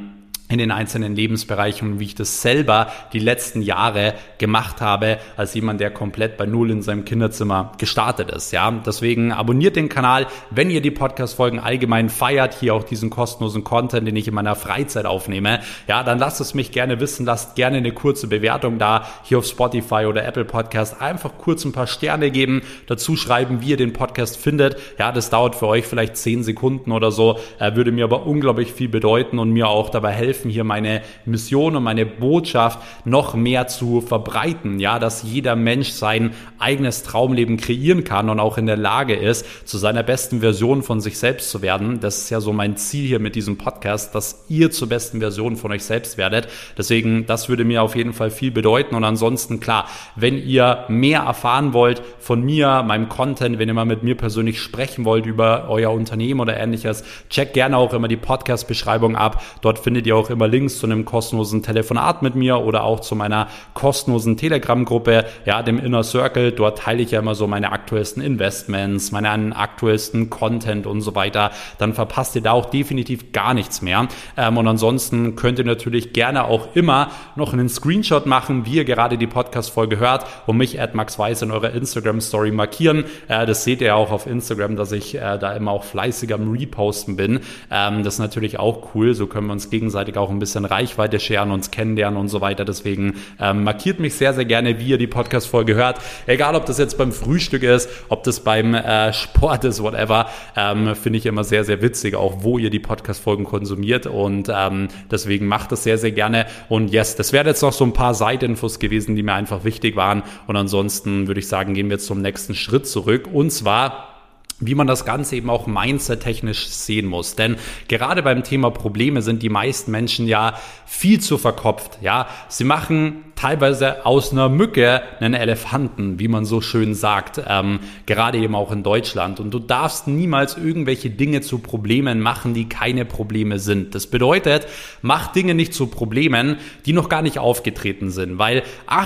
in den einzelnen Lebensbereichen und wie ich das selber die letzten Jahre gemacht habe, als jemand, der komplett bei Null in seinem Kinderzimmer gestartet ist. Ja, deswegen abonniert den Kanal, wenn ihr die Podcast-Folgen allgemein feiert, hier auch diesen kostenlosen Content, den ich in meiner Freizeit aufnehme. Ja, dann lasst es mich gerne wissen, lasst gerne eine kurze Bewertung da, hier auf Spotify oder Apple Podcast. Einfach kurz ein paar Sterne geben, dazu schreiben, wie ihr den Podcast findet. Ja, das dauert für euch vielleicht 10 Sekunden oder so, würde mir aber unglaublich viel bedeuten und mir auch dabei helfen, hier meine Mission und meine Botschaft noch mehr zu verbreiten, ja, dass jeder Mensch sein eigenes Traumleben kreieren kann und auch in der Lage ist, zu seiner besten Version von sich selbst zu werden. Das ist ja so mein Ziel hier mit diesem Podcast, dass ihr zur besten Version von euch selbst werdet. Deswegen, das würde mir auf jeden Fall viel bedeuten und ansonsten, klar, wenn ihr mehr erfahren wollt von mir, meinem Content, wenn ihr mal mit mir persönlich sprechen wollt über euer Unternehmen oder ähnliches, checkt gerne auch immer die Podcast-Beschreibung ab. Dort findet ihr auch immer Links zu einem kostenlosen Telefonat mit mir oder auch zu meiner kostenlosen Telegram-Gruppe, ja, dem Inner Circle. Dort teile ich ja immer so meine aktuellsten Investments, meinen aktuellsten Content und so weiter. Dann verpasst ihr da auch definitiv gar nichts mehr. Und ansonsten könnt ihr natürlich gerne auch immer noch einen Screenshot machen, wie ihr gerade die Podcast-Folge hört und mich @maxweiss in eurer Instagram-Story markieren. Das seht ihr ja auch auf Instagram, dass ich da immer auch fleißig am Reposten bin. Das ist natürlich auch cool. So können wir uns gegenseitig auch ein bisschen Reichweite scheren, uns kennenlernen und so weiter. Deswegen markiert mich sehr, sehr gerne, wie ihr die Podcast-Folge hört. Egal, ob das jetzt beim Frühstück ist, ob das beim Sport ist, whatever. Finde ich immer sehr, sehr witzig, auch wo ihr die Podcast-Folgen konsumiert. Und deswegen macht das sehr, sehr gerne. Und yes, das wären jetzt noch so ein paar Side-Infos gewesen, die mir einfach wichtig waren. Und ansonsten würde ich sagen, gehen wir jetzt zum nächsten Schritt zurück. Und zwar, wie man das Ganze eben auch mindset-technisch sehen muss. Denn gerade beim Thema Probleme sind die meisten Menschen ja viel zu verkopft. Ja, sie machen teilweise aus einer Mücke einen Elefanten, wie man so schön sagt, gerade eben auch in Deutschland. Und du darfst niemals irgendwelche Dinge zu Problemen machen, die keine Probleme sind. Das bedeutet, mach Dinge nicht zu Problemen, die noch gar nicht aufgetreten sind, weil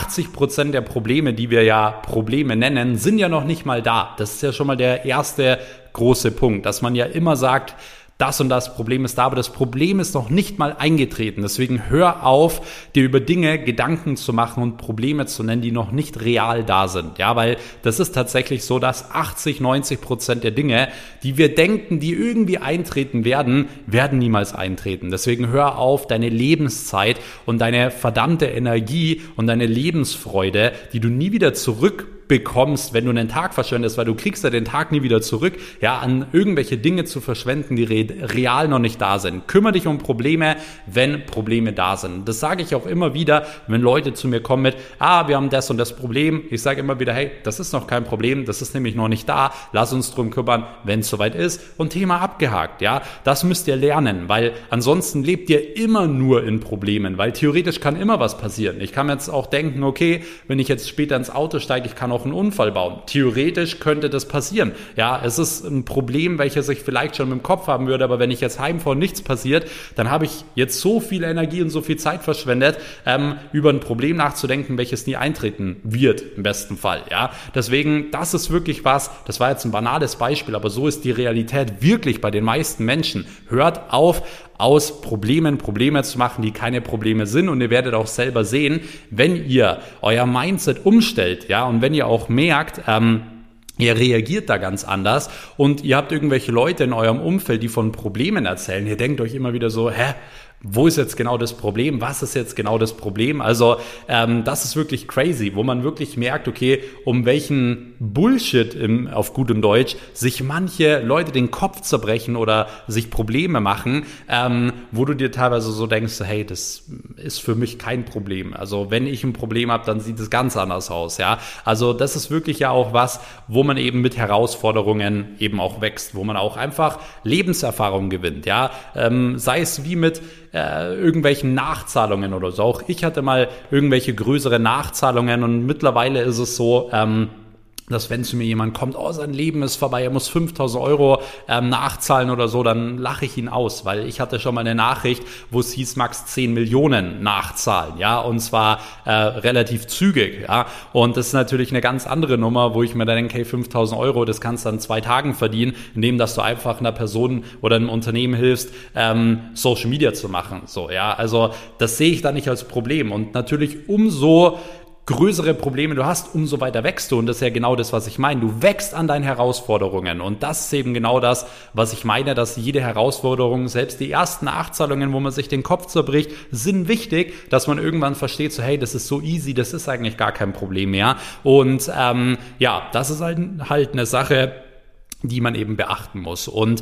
80% der Probleme, die wir ja Probleme nennen, sind ja noch nicht mal da. Das ist ja schon mal der erste große Punkt, dass man ja immer sagt, das und das Problem ist da, aber das Problem ist noch nicht mal eingetreten. Deswegen hör auf, dir über Dinge Gedanken zu machen und Probleme zu nennen, die noch nicht real da sind. Ja, weil das ist tatsächlich so, dass 80-90% der Dinge, die wir denken, die irgendwie eintreten werden, werden niemals eintreten. Deswegen hör auf, deine Lebenszeit und deine verdammte Energie und deine Lebensfreude, die du nie wieder zurückbekommst, wenn du einen Tag verschwendest, weil du kriegst ja den Tag nie wieder zurück, ja, an irgendwelche Dinge zu verschwenden, die real noch nicht da sind. Kümmere dich um Probleme, wenn Probleme da sind. Das sage ich auch immer wieder, wenn Leute zu mir kommen mit, wir haben das und das Problem. Ich sage immer wieder, hey, das ist noch kein Problem, das ist nämlich noch nicht da. Lass uns drum kümmern, wenn es soweit ist. Und Thema abgehakt, ja. Das müsst ihr lernen, weil ansonsten lebt ihr immer nur in Problemen, weil theoretisch kann immer was passieren. Ich kann jetzt auch denken, okay, wenn ich jetzt später ins Auto steige, ich kann auch einen Unfall bauen. Theoretisch könnte das passieren. Ja, es ist ein Problem, welches ich vielleicht schon im Kopf haben würde, aber wenn ich jetzt heimfahre und nichts passiert, dann habe ich jetzt so viel Energie und so viel Zeit verschwendet, über ein Problem nachzudenken, welches nie eintreten wird, im besten Fall. Ja, deswegen, das ist wirklich was, das war jetzt ein banales Beispiel, aber so ist die Realität wirklich bei den meisten Menschen. Hört auf, aus Problemen Probleme zu machen, die keine Probleme sind, und ihr werdet auch selber sehen, wenn ihr euer Mindset umstellt, ja, und wenn ihr auch merkt, ihr reagiert da ganz anders und ihr habt irgendwelche Leute in eurem Umfeld, die von Problemen erzählen. Ihr denkt euch immer wieder so, wo ist jetzt genau das Problem? Was ist jetzt genau das Problem? Also das ist wirklich crazy, wo man wirklich merkt, okay, um welchen Bullshit auf gutem Deutsch sich manche Leute den Kopf zerbrechen oder sich Probleme machen, wo du dir teilweise so denkst, hey, das ist für mich kein Problem. Also wenn ich ein Problem habe, dann sieht es ganz anders aus. Ja, also das ist wirklich ja auch was, wo man eben mit Herausforderungen eben auch wächst, wo man auch einfach Lebenserfahrung gewinnt. Ja, sei es wie mit irgendwelchen Nachzahlungen oder so. Auch ich hatte mal irgendwelche größere Nachzahlungen und mittlerweile ist es so, dass wenn zu mir jemand kommt, sein Leben ist vorbei, er muss 5.000 Euro nachzahlen oder so, dann lache ich ihn aus, weil ich hatte schon mal eine Nachricht, wo es hieß, Max 10 Millionen nachzahlen, ja, und zwar relativ zügig, ja, und das ist natürlich eine ganz andere Nummer, wo ich mir dann denke, hey, 5.000 Euro, das kannst du an 2 Tagen verdienen, indem dass du einfach einer Person oder einem Unternehmen hilfst, Social Media zu machen, so, ja, also das sehe ich da nicht als Problem und natürlich umso größere Probleme du hast, umso weiter wächst du. Und das ist ja genau das, was ich meine. Du wächst an deinen Herausforderungen. Und das ist eben genau das, was ich meine, dass jede Herausforderung, selbst die ersten Nachzahlungen, wo man sich den Kopf zerbricht, sind wichtig, dass man irgendwann versteht, so hey, das ist so easy, das ist eigentlich gar kein Problem mehr. Und das ist halt eine Sache, die man eben beachten muss. Und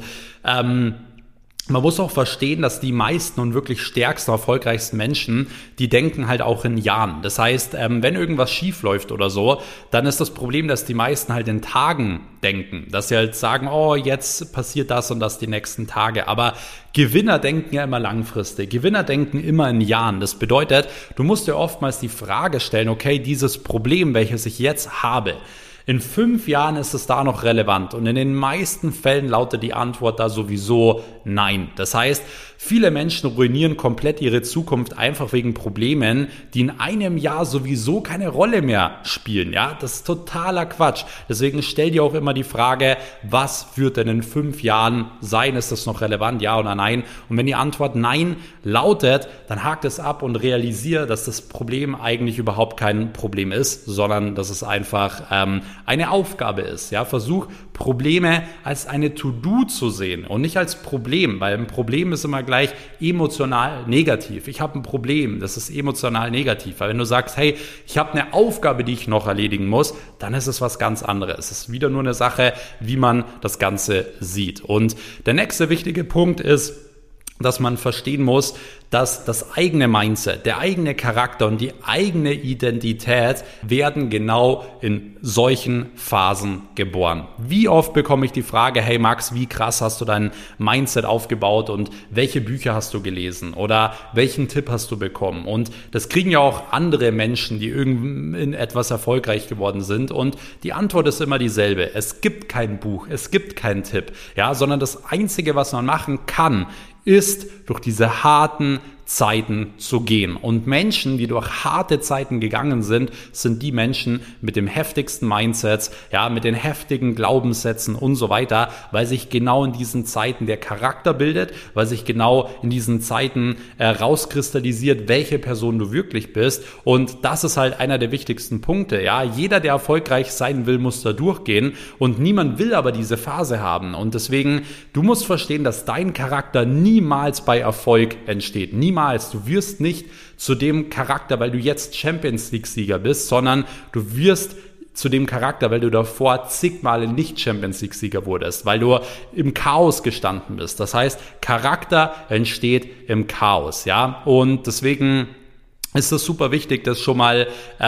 man muss auch verstehen, dass die meisten und wirklich stärksten, erfolgreichsten Menschen, die denken halt auch in Jahren. Das heißt, wenn irgendwas schief läuft oder so, dann ist das Problem, dass die meisten halt in Tagen denken. Dass sie halt sagen, jetzt passiert das und das die nächsten Tage. Aber Gewinner denken ja immer langfristig. Gewinner denken immer in Jahren. Das bedeutet, du musst dir oftmals die Frage stellen, okay, dieses Problem, welches ich jetzt habe, in 5 Jahren ist es da noch relevant und in den meisten Fällen lautet die Antwort da sowieso nein. Das heißt, viele Menschen ruinieren komplett ihre Zukunft einfach wegen Problemen, die in einem Jahr sowieso keine Rolle mehr spielen. Ja, das ist totaler Quatsch. Deswegen stell dir auch immer die Frage, was wird denn in 5 Jahren sein? Ist das noch relevant, ja oder nein? Und wenn die Antwort nein lautet, dann hakt es ab und realisiere, dass das Problem eigentlich überhaupt kein Problem ist, sondern dass es einfach eine Aufgabe ist. Ja, versuch Probleme als eine To-Do zu sehen und nicht als Problem, weil ein Problem ist immer gleich emotional negativ. Ich habe ein Problem, das ist emotional negativ. Weil wenn du sagst, hey, ich habe eine Aufgabe, die ich noch erledigen muss, dann ist es was ganz anderes. Es ist wieder nur eine Sache, wie man das Ganze sieht. Und der nächste wichtige Punkt ist, dass man verstehen muss, dass das eigene Mindset, der eigene Charakter und die eigene Identität werden genau in solchen Phasen geboren. Wie oft bekomme ich die Frage, hey Max, wie krass hast du dein Mindset aufgebaut und welche Bücher hast du gelesen oder welchen Tipp hast du bekommen? Und das kriegen ja auch andere Menschen, die in etwas erfolgreich geworden sind und die Antwort ist immer dieselbe. Es gibt kein Buch, es gibt keinen Tipp, ja, sondern das Einzige, was man machen kann, ist durch diese harten Zeiten zu gehen. Und Menschen, die durch harte Zeiten gegangen sind, sind die Menschen mit dem heftigsten Mindsets, ja, mit den heftigen Glaubenssätzen und so weiter, weil sich genau in diesen Zeiten der Charakter bildet, weil sich genau in diesen Zeiten rauskristallisiert, welche Person du wirklich bist. Und das ist halt einer der wichtigsten Punkte, ja. Jeder, der erfolgreich sein will, muss da durchgehen und niemand will aber diese Phase haben. Und deswegen, du musst verstehen, dass dein Charakter niemals bei Erfolg entsteht. Niemals. Du wirst nicht zu dem Charakter, weil du jetzt Champions League Sieger bist, sondern du wirst zu dem Charakter, weil du davor zigmal nicht Champions League Sieger wurdest, weil du im Chaos gestanden bist. Das heißt, Charakter entsteht im Chaos, ja. Und deswegen ist es super wichtig, das schon mal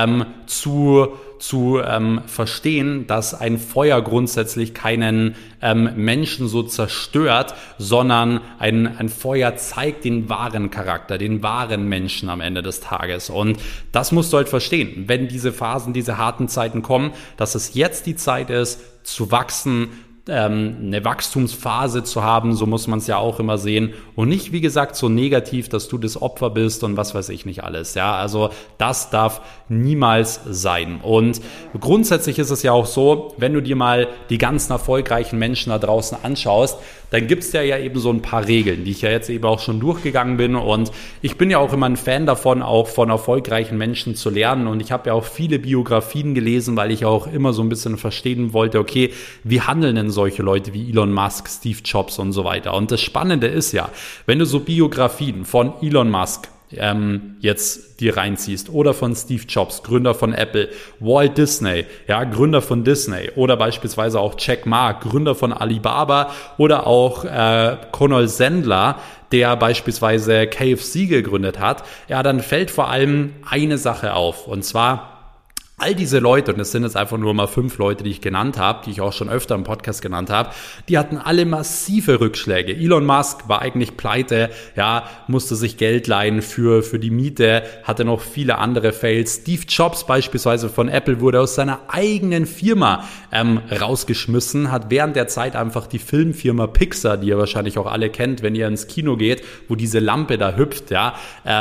zu verstehen, dass ein Feuer grundsätzlich keinen Menschen so zerstört, sondern ein Feuer zeigt den wahren Charakter, den wahren Menschen am Ende des Tages. Und das musst du halt verstehen, wenn diese Phasen, diese harten Zeiten kommen, dass es jetzt die Zeit ist, zu wachsen, eine Wachstumsphase zu haben, so muss man es ja auch immer sehen und nicht, wie gesagt, so negativ, dass du das Opfer bist und was weiß ich nicht alles, ja, also das darf niemals sein und grundsätzlich ist es ja auch so, wenn du dir mal die ganzen erfolgreichen Menschen da draußen anschaust, dann gibt es ja eben so ein paar Regeln, die ich ja jetzt eben auch schon durchgegangen bin und ich bin ja auch immer ein Fan davon, auch von erfolgreichen Menschen zu lernen und ich habe ja auch viele Biografien gelesen, weil ich auch immer so ein bisschen verstehen wollte, okay, wie handeln denn solche Leute wie Elon Musk, Steve Jobs und so weiter. Und das Spannende ist ja, wenn du so Biografien von Elon Musk jetzt dir reinziehst oder von Steve Jobs, Gründer von Apple, Walt Disney, ja, Gründer von Disney oder beispielsweise auch Jack Ma, Gründer von Alibaba oder auch Conor Sandler, der beispielsweise KFC gegründet hat, ja, dann fällt vor allem eine Sache auf und zwar All diese Leute, und das sind jetzt einfach nur mal 5 Leute, die ich genannt habe, die ich auch schon öfter im Podcast genannt habe, die hatten alle massive Rückschläge. Elon Musk war eigentlich pleite, ja, musste sich Geld leihen für die Miete, hatte noch viele andere Fails. Steve Jobs beispielsweise von Apple wurde aus seiner eigenen Firma rausgeschmissen, hat während der Zeit einfach die Filmfirma Pixar, die ihr wahrscheinlich auch alle kennt, wenn ihr ins Kino geht, wo diese Lampe da hüpft, ja,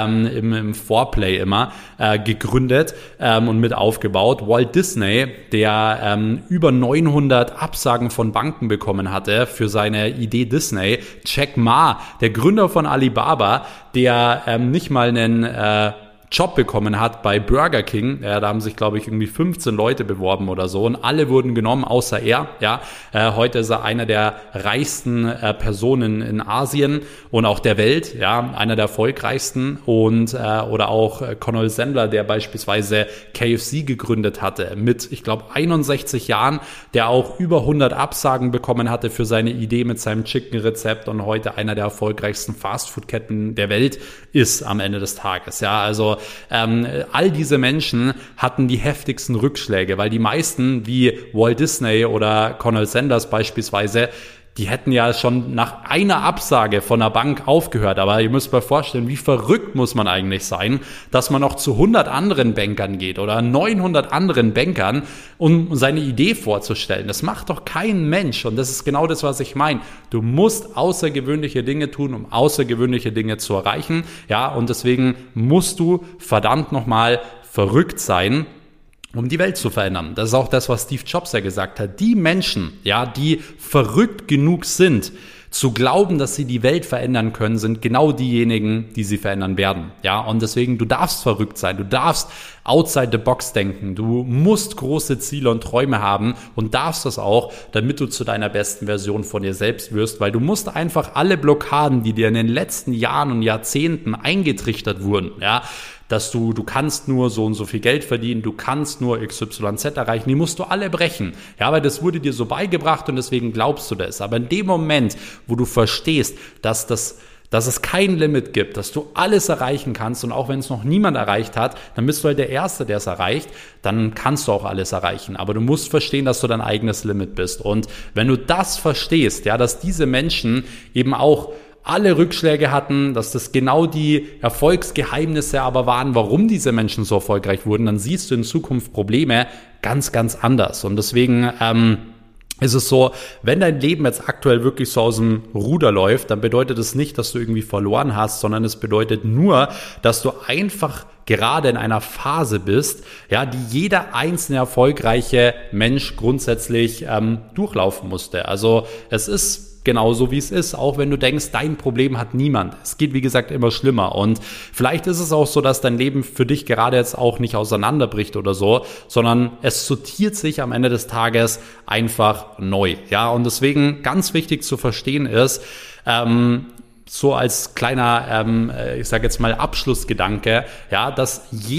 im Foreplay immer, gegründet und mit aufgebaut. Walt Disney, der über 900 Absagen von Banken bekommen hatte für seine Idee Disney. Jack Ma, der Gründer von Alibaba, der nicht mal einen Job bekommen hat bei Burger King. Da haben sich, glaube ich, irgendwie 15 Leute beworben oder so und alle wurden genommen, außer er. Ja, heute ist er einer der reichsten Personen in Asien und auch der Welt. Ja, einer der erfolgreichsten und oder auch Conor Sandler, der beispielsweise KFC gegründet hatte mit, ich glaube, 61 Jahren, der auch über 100 Absagen bekommen hatte für seine Idee mit seinem Chicken-Rezept und heute einer der erfolgreichsten Fastfood-Ketten der Welt ist am Ende des Tages. Ja, also all diese Menschen hatten die heftigsten Rückschläge, weil die meisten, wie Walt Disney oder Conor Sanders beispielsweise, die hätten ja schon nach einer Absage von der Bank aufgehört. Aber ihr müsst euch vorstellen, wie verrückt muss man eigentlich sein, dass man noch zu 100 anderen Bankern geht oder 900 anderen Bankern, um seine Idee vorzustellen. Das macht doch kein Mensch. Und das ist genau das, was ich meine. Du musst außergewöhnliche Dinge tun, um außergewöhnliche Dinge zu erreichen. Ja, und deswegen musst du verdammt nochmal verrückt sein, um die Welt zu verändern. Das ist auch das, was Steve Jobs ja gesagt hat. Die Menschen, ja, die verrückt genug sind, zu glauben, dass sie die Welt verändern können, sind genau diejenigen, die sie verändern werden. Ja, und deswegen, du darfst verrückt sein, du darfst outside the box denken, du musst große Ziele und Träume haben und darfst das auch, damit du zu deiner besten Version von dir selbst wirst, weil du musst einfach alle Blockaden, die dir in den letzten Jahren und Jahrzehnten eingetrichtert wurden, ja, dass du kannst nur so und so viel Geld verdienen, du kannst nur XYZ erreichen, die musst du alle brechen. Ja, weil das wurde dir so beigebracht und deswegen glaubst du das. Aber in dem Moment, wo du verstehst, dass es kein Limit gibt, dass du alles erreichen kannst und auch wenn es noch niemand erreicht hat, dann bist du halt der Erste, der es erreicht, dann kannst du auch alles erreichen. Aber du musst verstehen, dass du dein eigenes Limit bist. Und wenn du das verstehst, ja, dass diese Menschen eben auch alle Rückschläge hatten, dass das genau die Erfolgsgeheimnisse aber waren, warum diese Menschen so erfolgreich wurden, dann siehst du in Zukunft Probleme ganz, ganz anders. Und deswegen ist es so, wenn dein Leben jetzt aktuell wirklich so aus dem Ruder läuft, dann bedeutet es nicht, dass du irgendwie verloren hast, sondern es bedeutet nur, dass du einfach gerade in einer Phase bist, ja, die jeder einzelne erfolgreiche Mensch grundsätzlich durchlaufen musste. Also es ist genauso wie es ist, auch wenn du denkst, dein Problem hat niemand. Es geht, wie gesagt, immer schlimmer und vielleicht ist es auch so, dass dein Leben für dich gerade jetzt auch nicht auseinanderbricht oder so, sondern es sortiert sich am Ende des Tages einfach neu. Ja, und deswegen ganz wichtig zu verstehen ist, so als kleiner, ich sage jetzt mal Abschlussgedanke, ja, dass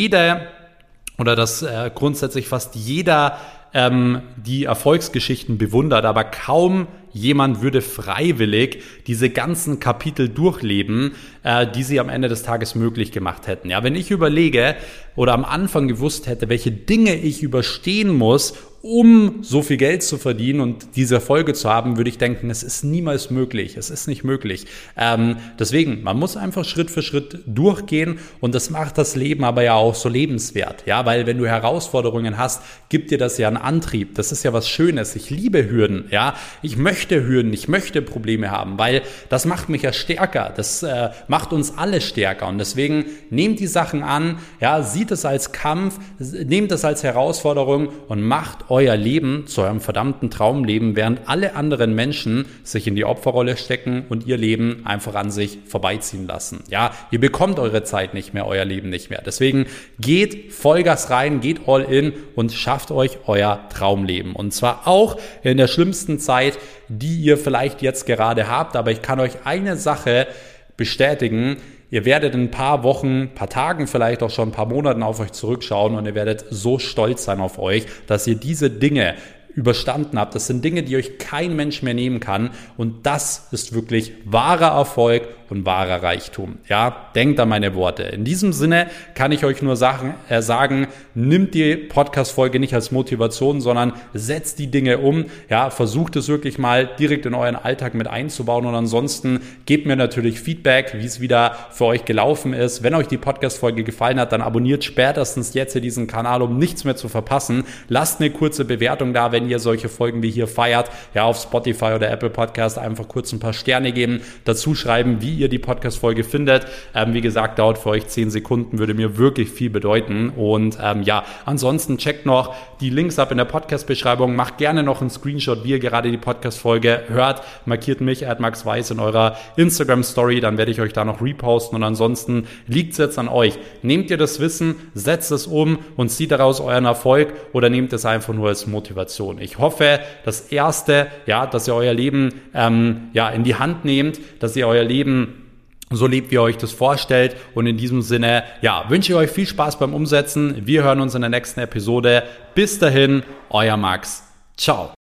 grundsätzlich fast jeder die Erfolgsgeschichten bewundert, aber kaum jemand würde freiwillig diese ganzen Kapitel durchleben, die sie am Ende des Tages möglich gemacht hätten. Ja, wenn ich überlege oder am Anfang gewusst hätte, welche Dinge ich überstehen muss, um so viel Geld zu verdienen und diese Erfolge zu haben, würde ich denken, es ist niemals möglich. Es ist nicht möglich. Deswegen, man muss einfach Schritt für Schritt durchgehen und das macht das Leben aber ja auch so lebenswert. Ja, weil wenn du Herausforderungen hast, gibt dir das ja einen Antrieb. Das ist ja was Schönes. Ich liebe Hürden. Ja, ich möchte Hürden, ich möchte Probleme haben, weil das macht mich ja stärker. Das macht uns alle stärker und deswegen nehmt die Sachen an, ja, sieht es als Kampf, nehmt es als Herausforderung und macht euer Leben zu eurem verdammten Traumleben, während alle anderen Menschen sich in die Opferrolle stecken und ihr Leben einfach an sich vorbeiziehen lassen. Ja, ihr bekommt eure Zeit nicht mehr, euer Leben nicht mehr. Deswegen geht Vollgas rein, geht all in und schafft euch euer Traumleben. Und zwar auch in der schlimmsten Zeit, die ihr vielleicht jetzt gerade habt. Aber ich kann euch eine Sache bestätigen: Ihr werdet in ein paar Wochen, paar Tagen, vielleicht auch schon ein paar Monaten auf euch zurückschauen und ihr werdet so stolz sein auf euch, dass ihr diese Dinge überstanden habt. Das sind Dinge, die euch kein Mensch mehr nehmen kann. Und das ist wirklich wahrer Erfolg und wahrer Reichtum. Ja, denkt an meine Worte. In diesem Sinne kann ich euch nur sagen, nimmt die Podcast-Folge nicht als Motivation, sondern setzt die Dinge um. Ja, versucht es wirklich mal direkt in euren Alltag mit einzubauen. Und ansonsten gebt mir natürlich Feedback, wie es wieder für euch gelaufen ist. Wenn euch die Podcast-Folge gefallen hat, dann abonniert spätestens jetzt hier diesen Kanal, um nichts mehr zu verpassen. Lasst eine kurze Bewertung da, wenn ihr solche Folgen wie hier feiert. Ja, auf Spotify oder Apple Podcast einfach kurz ein paar Sterne geben, dazu schreiben, wie ihr die Podcast-Folge findet. Wie gesagt, dauert für euch 10 Sekunden, würde mir wirklich viel bedeuten. Und ansonsten checkt noch die Links ab in der Podcast-Beschreibung. Macht gerne noch einen Screenshot, wie ihr gerade die Podcast-Folge hört. Markiert mich, @maxweiss, in eurer Instagram-Story. Dann werde ich euch da noch reposten. Und ansonsten liegt es jetzt an euch. Nehmt ihr das Wissen, setzt es um und zieht daraus euren Erfolg oder nehmt es einfach nur als Motivation. Ich hoffe, das Erste, dass ihr euer Leben in die Hand nehmt, dass ihr euer Leben so lebt, wie ihr euch das vorstellt. Und in diesem Sinne, wünsche ich euch viel Spaß beim Umsetzen. Wir hören uns in der nächsten Episode. Bis dahin, euer Max. Ciao.